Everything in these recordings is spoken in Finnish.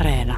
Areena.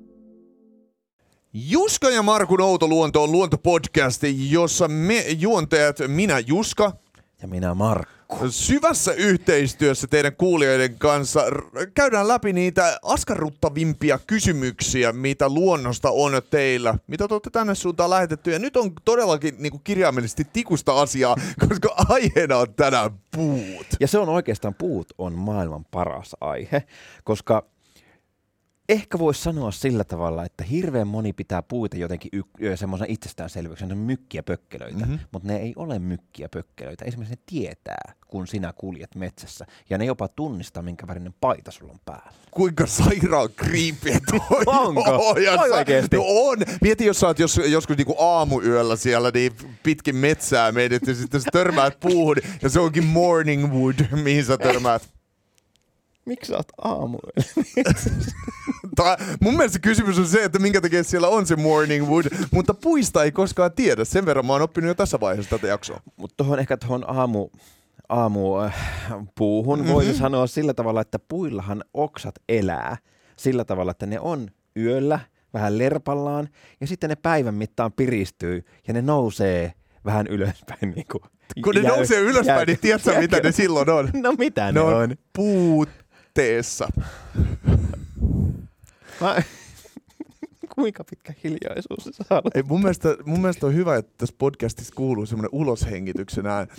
Juska ja Markun outo luonto on luontopodcasti, jossa me juontajat, minä Juska ja minä Markku, syvässä yhteistyössä teidän kuulijoiden kanssa käydään läpi niitä askarruttavimpia kysymyksiä, mitä luonnosta on teillä, mitä te olette tänne suuntaan lähetetty. Ja nyt on todellakin niin kirjaimellisesti tikusta asiaa, koska aiheena on tänään puut. Ja se on oikeastaan, puut on maailman paras aihe, koska ehkä voisi sanoa sillä tavalla, että hirveän moni pitää puita jotenkin semmoisena itsestäänselvyyksenä, ne on mykkiä pökkelöitä, mutta ne ei ole mykkiä pökkelöitä. Esimerkiksi ne tietää, kun sinä kuljet metsässä, ja ne jopa tunnistaa, minkä värinen paita sulla on päällä. Kuinka sairaan kriipiä toi Onko? Oikeesti? No on. Mieti, jos sä oot joskus niinku aamuyöllä siellä niin pitkin metsää meidät, ja sitten sä törmäät puuhun, ja se onkin morning wood, mihin sä törmäät. Miksi sä oot aamuyöllä? Mun mielestä kysymys on se, että minkä takia siellä on se morning wood, mutta puista ei koskaan tiedä. Sen verran mä oon oppinut jo tässä vaiheessa tätä jaksoa. Mutta tuohon aamupuuhun voisi sanoa sillä tavalla, että puillahan oksat elää sillä tavalla, että ne on yöllä vähän lerpallaan ja sitten ne päivän mittaan piristyy ja ne nousee vähän ylöspäin. Niin kun ne nousee ylöspäin, niin tiedätkö mitä ne silloin on? No mitä ne on? Puutteessa. Kuinka pitkä hiljaisuus se saa olla? Ei, mun mielestä on hyvä, että tässä podcastissa kuuluu semmoinen uloshengityksen ääni.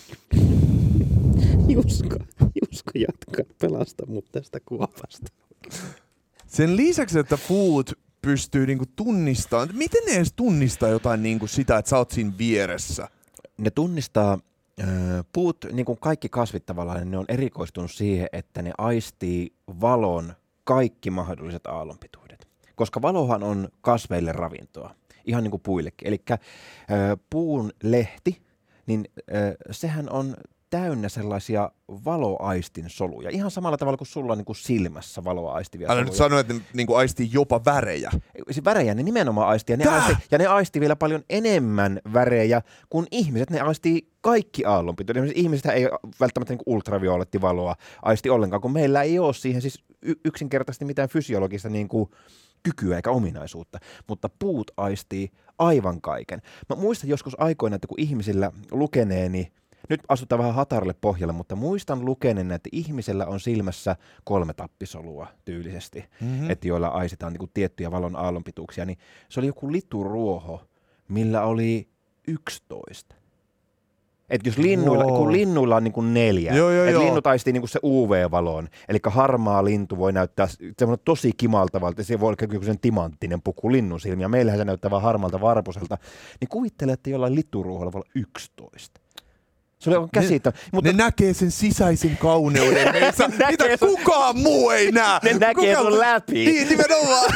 Juska jatka, pelasta mut tästä kuopasta. Sen lisäksi, että puut pystyy niinku tunnistamaan, miten ne edes tunnistaa jotain niinku sitä, että sä oot siinä vieressä? Ne tunnistaa, puut, niin kuin kaikki kasvit tavallaan, ne on erikoistunut siihen, että ne aistii valon kaikki mahdolliset aallonpituudet. Koska valohan on kasveille ravintoa, ihan niin kuin puillekin. Eli puun lehti, niin sehän on täynnä sellaisia valoaistin soluja. Ihan samalla tavalla kuin sulla on niin kuin silmässä valoaistivia soluja. Älä nyt sano, että ne niin kuin aistii jopa värejä. Värejä ne nimenomaan aistii. Ja ne aistii vielä paljon enemmän värejä kuin ihmiset. Ne aistii kaikki aallonpituudet. Ihmiset ei välttämättä niin kuin ultraviolettivaloa aisti ollenkaan, kun meillä ei ole siihen siis yksinkertaisesti mitään fysiologista niin kuin kykyä eikä ominaisuutta, mutta puut aistii aivan kaiken. Mä muistan joskus aikoina, että kun ihmisillä lukeneeni, nyt asutaan vähän hatarille pohjalle, mutta muistan lukeneeni, että ihmisellä on silmässä 3 tappisolua tyylisesti, että joilla aistitaan niin kuin tiettyjä valon aallonpituuksia, niin se oli joku lituruoho, millä oli 11. Että jos linnuilla on niin kuin 4, että linnut aistii niin kuin se UV-valoon, eli harmaa lintu voi näyttää semmoinen tosi kimaltavalta, se voi olla sen timanttinen puku linnun silmiä, meillähän se näyttää vaan harmalta varpuselta, niin kuvittele, että jollain lituruoholla voi olla 11. Se oli käsittämätöntä. Ne näkee sen sisäisen kauneuden, mitä kukaan muu ei näe. Ne näkee sun läpi. Niin, nimenomaan.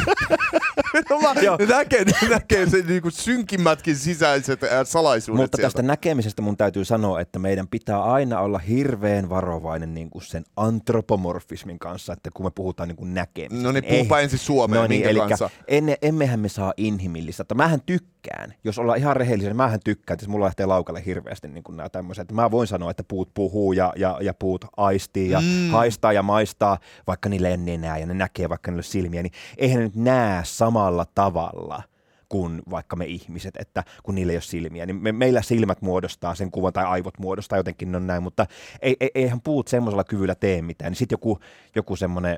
ne näkee sen niinku synkimmätkin sisäiset salaisuudet. Mutta tästä näkemisestä mun täytyy sanoa, että meidän pitää aina olla hirveän varovainen niinku sen antropomorfismin kanssa, että kun me puhutaan niinku näkemisestä. No niin, puhupa ensin suomeen, minkä kanssa. Emmehän me saa inhimillistä. Mähän tykkään, jos ollaan ihan rehellisiä, niin mähän tykkään, että mulla lähtee laukalle hirveästi niin nämä tämmöiset. Mä voin sanoa, että puut puhuu ja puut aistii ja haistaa ja maistaa, vaikka niille ei nenää ja ne näkee vaikka niille silmiä, niin eihän ne nyt näe samalla tavalla kuin vaikka me ihmiset, että kun niillä ei ole silmiä, niin meillä silmät muodostaa sen kuvan tai aivot muodostaa jotenkin on näin, mutta eihän puut semmoisella kyvyllä tee mitään, niin sitten joku semmoinen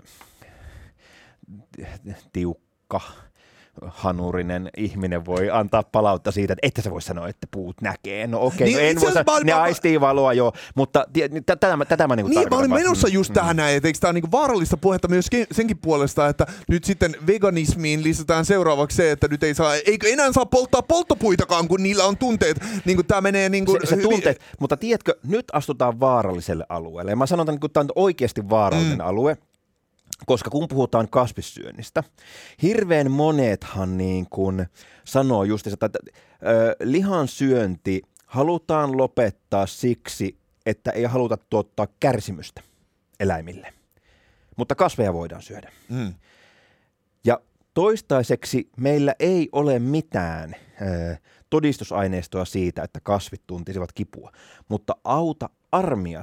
tiukka hanurinen ihminen voi antaa palautta siitä, että se voi sanoa, että puut näkee. No okei, niin, en voi sanoa, ne aistii valoa jo, mutta tätä mä niinku tarkoitan. Mä olin menossa just tähän näin, että eikö tää niinku vaarallista puhetta myös senkin puolesta, että nyt sitten veganismiin lisätään seuraavaksi se, että nyt eikö enää saa polttaa polttopuitakaan, kun niillä on tunteet. Niinku tää menee niinku se tunteet, mutta tiedätkö, nyt astutaan vaaralliselle alueelle. Ja mä sanon, että tää on oikeasti vaarallinen alue. Koska kun puhutaan kasvissyönnistä, hirveän monethan niin kuin sanoo just, että lihansyönti halutaan lopettaa siksi, että ei haluta tuottaa kärsimystä eläimille. Mutta kasveja voidaan syödä. Ja toistaiseksi meillä ei ole mitään todistusaineistoa siitä, että kasvit tuntisivat kipua. Mutta auta armias,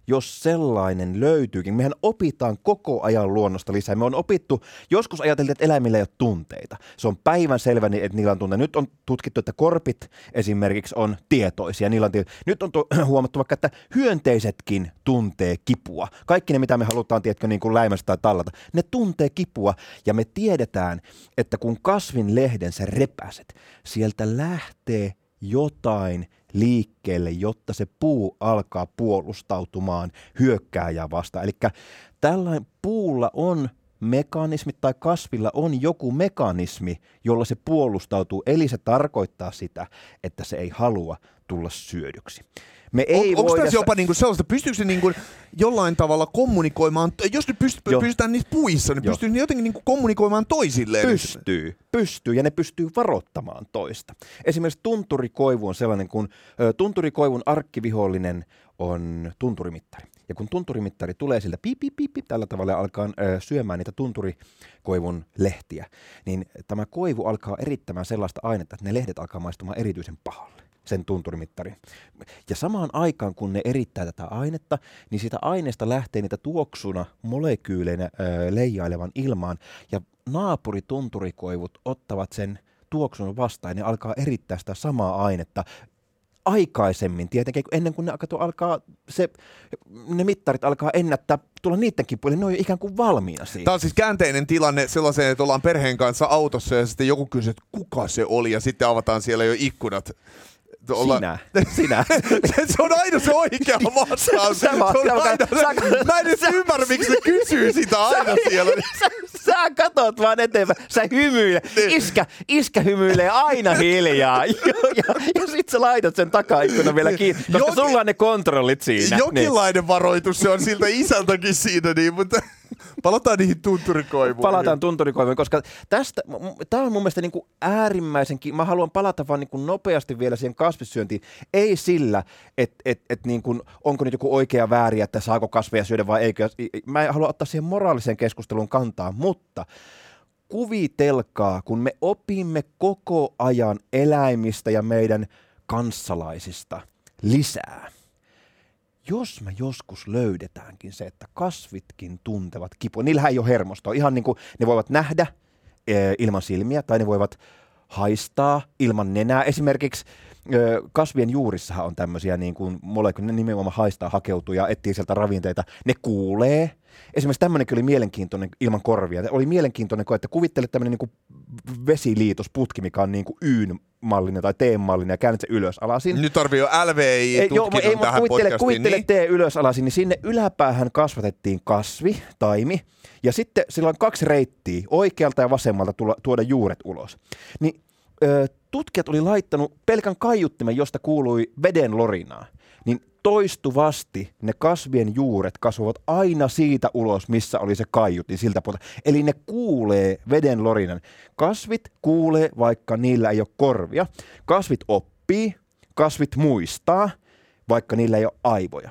jos sellainen löytyykin. Mehän opitaan koko ajan luonnosta lisää. Me on opittu, joskus ajateltiin, että eläimillä ei ole tunteita. Se on päivänselvä, että niillä on tunteita. Nyt on tutkittu, että korpit esimerkiksi on tietoisia. Nyt on huomattu vaikka, että hyönteisetkin tuntee kipua. Kaikki ne, mitä me halutaan, tiedätkö, niin kuin läimästä tai tallata, ne tuntee kipua. Ja me tiedetään, että kun kasvin lehden sä repäset, sieltä lähtee jotain liikkeelle, jotta se puu alkaa puolustautumaan hyökkääjää vastaan. Eli tällainen puulla on mekanismi tai kasvilla on joku mekanismi, jolla se puolustautuu. Eli se tarkoittaa sitä, että se ei halua tulla syödyksi. Onko tässä jopa niinku sellaista, pystyykö se niinku jollain tavalla kommunikoimaan, jos nyt pystytään niissä puissa, niin pystyy jotenkin niinku kommunikoimaan toisilleen? Pystyy ja ne pystyy varoittamaan toista. Esimerkiksi tunturikoivu on sellainen, kun tunturikoivun arkkivihollinen on tunturimittari. Ja kun tunturimittari tulee siltä tällä tavalla alkaa syömään niitä tunturikoivun lehtiä, niin tämä koivu alkaa erittämään sellaista ainetta, että ne lehdet alkaa maistumaan erityisen pahalle, sen tunturimittarin. Ja samaan aikaan, kun ne erittää tätä ainetta, niin siitä aineesta lähtee niitä tuoksuna molekyyleinä leijailevan ilmaan, ja naapuritunturikoivut ottavat sen tuoksun vastaan, ja ne alkaa erittää sitä samaa ainetta aikaisemmin, tietenkin, ennen kuin ne mittarit alkaa ennättää tulla niidenkin puolelle, ne on jo ikään kuin valmiina siinä. Tämä on siis käänteinen tilanne sellaiseen, että ollaan perheen kanssa autossa ja sitten joku kysyy, että kuka se oli, ja sitten avataan siellä jo ikkunat. Sinä. Se on aina se oikea vastaus. Mä en edes ymmärrä, miksi se kysyy sitä aina siellä. Sä katot vaan eteenpäin, sä hymyilet. Iskä hymyilee aina hiljaa. Ja sit sä laitat sen takaikkunan vielä kiinni, koska sulla on ne kontrollit siinä. Jokinlainen varoitus se on siltä isältäkin siinä, niin, mutta palataan niihin tunturikoivuihin. Palataan tunturikoivuihin, koska tämä on mun mielestä niin kuin äärimmäisenkin, mä haluan palata vaan niin kuin nopeasti vielä siihen kasvissyöntiin, ei sillä, että niin kuin, onko nyt joku oikea väärin, että saako kasveja syödä vai eikö. Mä en halua ottaa siihen moraaliseen keskusteluun kantaa, mutta kuvitelkaa, kun me opimme koko ajan eläimistä ja meidän kanssalaisista lisää. Jos me joskus löydetäänkin se, että kasvitkin tuntevat kipua, niillähän ei ole hermostoa, ihan niin kuin ne voivat nähdä ilman silmiä tai ne voivat haistaa ilman nenää. Esimerkiksi kasvien juurissahan on tämmöisiä niin kuin molekyyleja, ne nimenomaan haistaa, hakeutuu ja etsii sieltä ravinteita. Ne kuulee. Esimerkiksi tämmöinenkin oli mielenkiintoinen ilman korvia. Oli mielenkiintoinen, että kuvittele tämmöinen niin kuin vesiliitosputki, mikä on niin kuin Y-mallinen tai T-mallinen ja käännät se ylös alasin. Nyt tarvii jo LVI-tutkinnon tähän podcastiin. Kuvittele T ylös alasin, niin sinne yläpäähän kasvatettiin kasvi, taimi, ja sitten sillä on 2 reittiä, oikealta ja vasemmalta tuoda juuret ulos. Niin tutkijat oli laittanut pelkän kaiuttimen, josta kuului veden lorinaa, niin toistuvasti ne kasvien juuret kasvavat aina siitä ulos, missä oli se kaiutin siltä puolta. Eli ne kuulee veden lorinan. Kasvit kuulee, vaikka niillä ei ole korvia. Kasvit oppii, kasvit muistaa, vaikka niillä ei ole aivoja.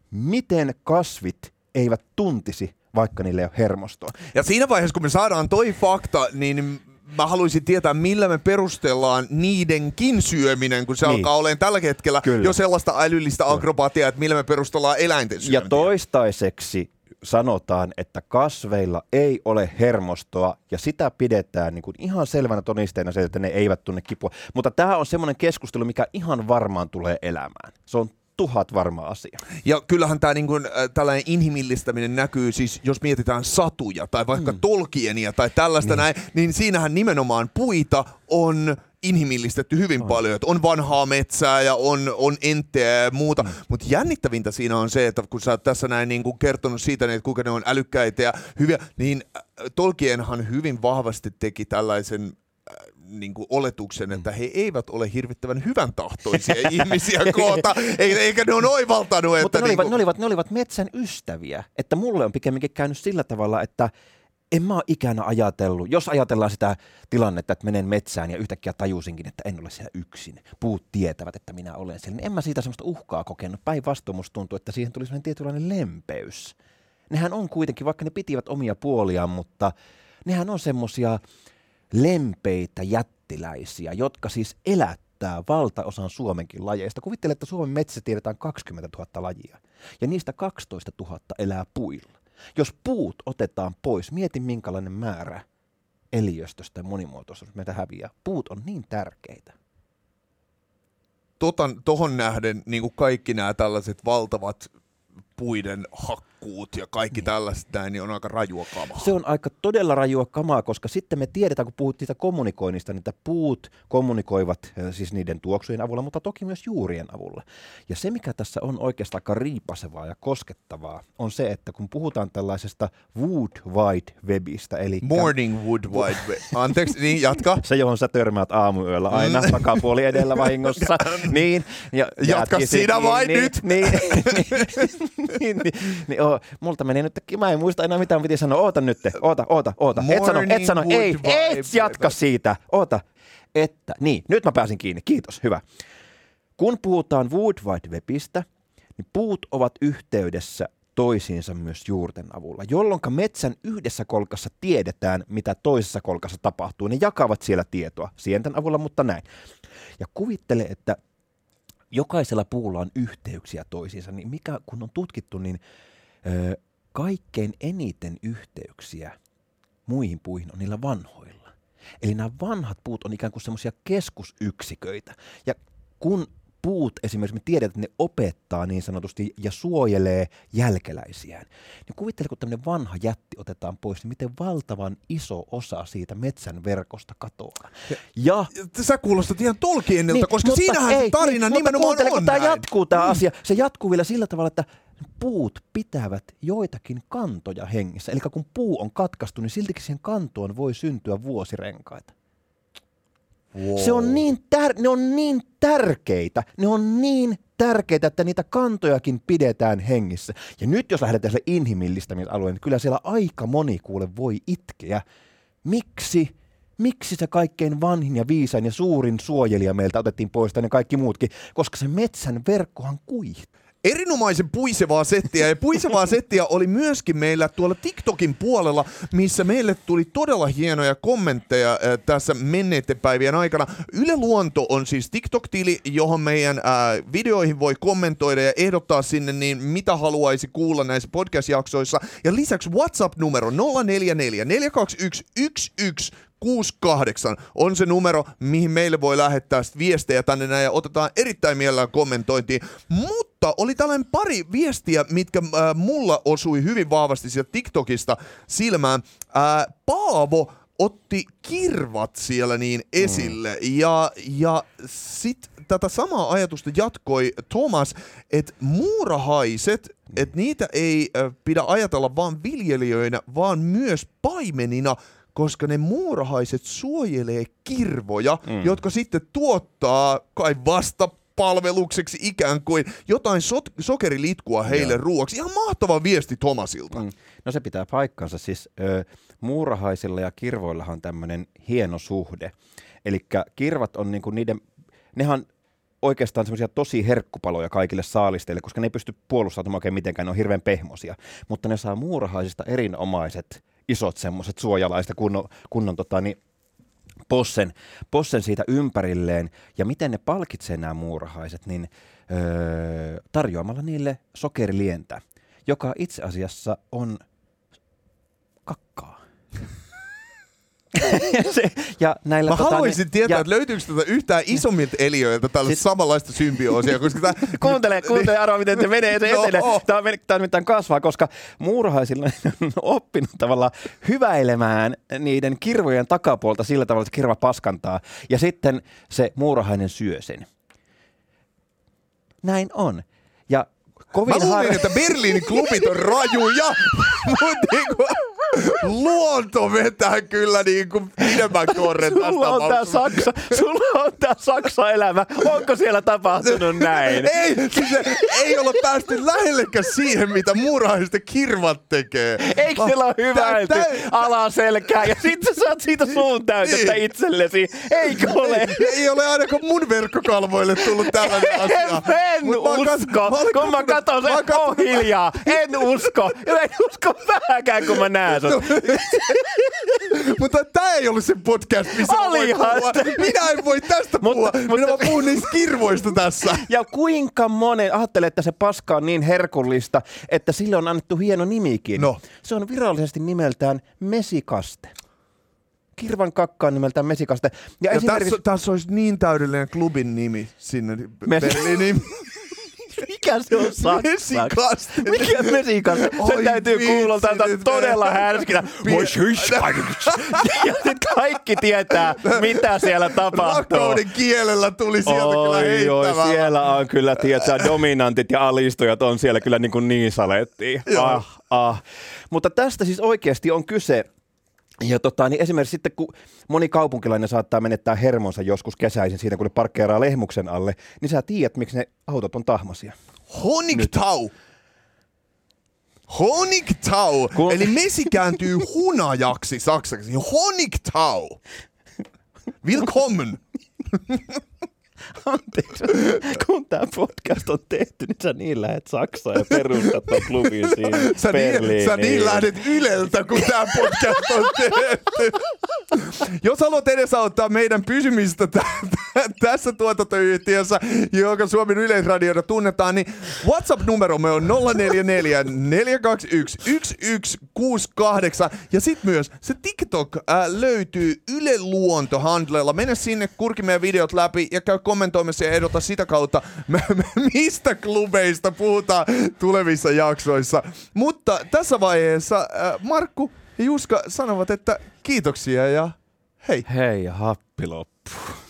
Miten kasvit eivät tuntisi, vaikka niillä ei ole hermostoa? Ja siinä vaiheessa, kun me saadaan toi fakta, niin mä haluaisin tietää, millä me perustellaan niidenkin syöminen, kun se alkaa olemaan tällä hetkellä jo sellaista älyllistä akrobatiaa, että millä me perustellaan eläinten syöntiä. Ja toistaiseksi sanotaan, että kasveilla ei ole hermostoa, ja sitä pidetään niin kuin ihan selvänä todisteena se, että ne eivät tunne kipua. Mutta tämä on semmoinen keskustelu, mikä ihan varmaan tulee elämään. Se on 1000 varma asia. Ja kyllähän tämä niin tällainen inhimillistäminen näkyy siis, jos mietitään satuja tai vaikka Tolkienia tai tällaista näin, niin siinähän nimenomaan puita on inhimillistetty hyvin paljon. Että on vanhaa metsää ja on entteä ja muuta. Mutta jännittävintä siinä on se, että kun sä oot tässä näin niin kuin kertonut siitä, että kuinka ne on älykkäitä ja hyviä, niin Tolkienhan hyvin vahvasti teki tällaisen niin kuin oletuksen, että he eivät ole hirvittävän hyvän tahtoisia ihmisiä koota, eikä ne on oivaltanut. Mutta ne olivat metsän ystäviä. Että mulle on pikemminkin käynyt sillä tavalla, että en mä ole ikänä ajatellut, jos ajatellaan sitä tilannetta, että menen metsään ja yhtäkkiä tajusinkin, että en ole siellä yksin. Puut tietävät, että minä olen siellä. Niin en mä siitä semmoista uhkaa kokenut. Päinvastoin musta tuntuu, että siihen tuli semmoinen tietynlainen lempeys. Nehän on kuitenkin, vaikka ne pitivät omia puoliaan, mutta nehän on semmoisia lempeitä jättiläisiä, jotka siis elätti selittää valtaosan Suomenkin lajeista. Kuvittele, että Suomen metsissä tiedetään 20 000 lajia ja niistä 12 000 elää puilla. Jos puut otetaan pois, mieti minkälainen määrä eliöstöstä ja monimuotoisuus meitä häviää. Puut on niin tärkeitä. Tohon nähden niin kuin kaikki nämä tällaiset valtavat puiden hakkuut ja kaikki tällaiset näin, niin on aika rajua kamaa. Se on aika todella rajua kamaa, koska sitten me tiedetään, kun puhut siitä kommunikoinnista, niin että puut kommunikoivat siis niiden tuoksujen avulla, mutta toki myös juurien avulla. Ja se, mikä tässä on oikeastaan aika riipasevaa ja koskettavaa, on se, että kun puhutaan tällaisesta Wood Wide Webistä, eli Morning Wood Wide Web. Anteeksi, niin jatka. Se, johon sä törmäät aamuyöllä aina, takapuoli edellä vahingossa. Niin, ja jatka sinä vain nyt. Multa meni nyt, mä en muista enää mitään piti sanoa. Oota nyt, oota. Et sano, et jatka siitä. Oota, että, niin, nyt mä pääsin kiinni, kiitos, hyvä. Kun puhutaan Wood Wide Webistä, niin puut ovat yhteydessä toisiinsa myös juurten avulla, jolloin metsän yhdessä kolkassa tiedetään, mitä toisessa kolkassa tapahtuu. Ne jakavat siellä tietoa sienten avulla, mutta näin. Ja kuvittele, että jokaisella puulla on yhteyksiä toisiinsa, niin mikä kun on tutkittu, niin kaikkein eniten yhteyksiä muihin puihin on niillä vanhoilla. Eli nämä vanhat puut on ikään kuin semmoisia keskusyksiköitä. Ja kun puut esimerkiksi, me tiedetään, että ne opettaa niin sanotusti ja suojelee jälkeläisiään. Niin kuvittele, kun tämmöinen vanha jätti otetaan pois, niin miten valtavan iso osa siitä metsän verkosta katoaa. Ja sä kuulostat ihan Tolkienilta, niin, koska siinähän se tarina nimenomaan on kun tämä jatkuu tämä asia, se jatkuu vielä sillä tavalla, että puut pitävät joitakin kantoja hengissä. Eli kun puu on katkaistu, niin siltikin siihen kantoon voi syntyä vuosirenkaita. Wow. Ne on niin tärkeitä, että niitä kantojakin pidetään hengissä. Ja nyt jos lähdetään sille inhimillistämisalueen, niin kyllä siellä aika moni kuule voi itkeä. Miksi se kaikkein vanhin ja viisain ja suurin suojelija meiltä otettiin pois ja kaikki muutkin? Koska se metsän verkkohan kuihtuu. Erinomaisen puisevaa settiä, ja puisevaa settiä oli myöskin meillä tuolla TikTokin puolella, missä meille tuli todella hienoja kommentteja tässä menneiden päivien aikana. Yle Luonto on siis TikTok-tili, johon meidän videoihin voi kommentoida ja ehdottaa sinne, niin mitä haluaisi kuulla näissä podcast-jaksoissa. Ja lisäksi WhatsApp-numero 044 421 1168 on se numero, mihin meille voi lähettää viestejä tänne näin ja otetaan erittäin mielellään kommentointiin. Mutta oli tällainen pari viestiä, mitkä mulla osui hyvin vahvasti sieltä TikTokista silmään. Paavo otti kirvat siellä niin esille ja sit tätä samaa ajatusta jatkoi Thomas, että muurahaiset, että niitä ei pidä ajatella vaan viljelijöinä, vaan myös paimenina, koska ne muurahaiset suojelee kirvoja, jotka sitten tuottaa kai vastapalvelukseksi ikään kuin jotain sokerilitkua heille ruoaksi. Ihan mahtava viesti Thomasilta. No se pitää paikkansa. Siis muurahaisilla ja kirvoillahan on tämmöinen hieno suhde. Eli kirvat on niinku nehän oikeastaan semmoisia tosi herkkupaloja kaikille saalisteille, koska ne ei pysty puolustautumaan oikein mitenkään, ne on hirveän pehmosia. Mutta ne saa muurahaisista erinomaiset isot semmoiset suojalaiset kunnon possen siitä ympärilleen. Ja miten ne palkitsee nämä muurahaiset, niin tarjoamalla niille sokerilientä, joka itse asiassa on kakkaa. Mä haluaisin tietää, että löytyykö yhtään isommilta eliöiltä tällaista samanlaista symbioosia. Koska kuuntele arvoa, miten se menee se etenee. Tämä nimittäin kasvaa, koska muurahaisilla on oppinut tavallaan hyväilemään niiden kirvojen takapuolta sillä tavalla, että kirva paskantaa. Ja sitten se muurahainen syö sen. Näin on. Ja mä luulin, että Berliinin klubit on rajuja, mutta luonto vetää kyllä pidemmän korren tästä Sulla on tää Saksa-elämä. Onko siellä tapahtunut näin? Ei olla päästy lähellekään siihen, mitä muurahaisten kirvat tekee. Eikö siellä ole hyväilty alaselkää ja sitten sä saat siitä suun täytettä itsellesi? Eikö ole? Ei ole ainakaan mun verkkokalvoille tullut tällainen asia. En usko. Kun mä katson sen, hiljaa. En usko vähäkään, kun mä näen Tää se on... Mutta tää ei ollut se podcast, missä mä voin puhua. Minä en voi tästä puhua. Minä vaan puhun niistä kirvoista tässä. Ja kuinka monen, ajattelee, että se paska on niin herkullista, että sille on annettu hieno nimikin. No. Se on virallisesti nimeltään mesikaste. Kirvan kakka on nimeltään mesikaste. Ja esimerkiksi... tässä olisi niin täydellinen klubin nimi sinne Berliiniin. Mikä se on saksaksi? Mesikaste. Mikä mesikaste? Se täytyy kuulostaa todella härskinä. Ja nyt kaikki tietää, mitä siellä tapahtuu. Rakkauden kielellä tuli sieltä kyllä heittämään. Siellä on kyllä, tietää, dominantit ja alistujat on siellä kyllä niin salettiin. Mutta tästä siis oikeasti on kyse. Ja niin esimerkiksi sitten, kun moni kaupunkilainen saattaa menettää hermonsa joskus kesäisin siitä, kun ne parkkeeraa lehmuksen alle, niin sä tiedät, miksi ne autot on tahmasia. Honigtau! Honigtau! Eli mesi kääntyy hunajaksi saksaksi. Honigtau! Willkommen! Anteeksi, kun tää podcast on tehty, niin sä niin lähet Saksaan ja perustat ton klubin siinä Berliiniin. Sä niin lähdet Yleltä, kun tää podcast on tehty. Jos haluat edesauttaa meidän pysymistä tässä tuotantoyhtiössä, joka Suomen Yleisradiona tunnetaan, niin WhatsApp-numeromme on 044 421 1168. Ja sit myös se TikTok löytyy Yle Luonto-handlella. Mene sinne, kurki meidän videot läpi ja käy kommentoimassa ja ehdota sitä kautta, mistä klubeista puhutaan tulevissa jaksoissa. Mutta tässä vaiheessa Markku ja Juska sanovat, että kiitoksia ja hei. Hei ja happi loppu.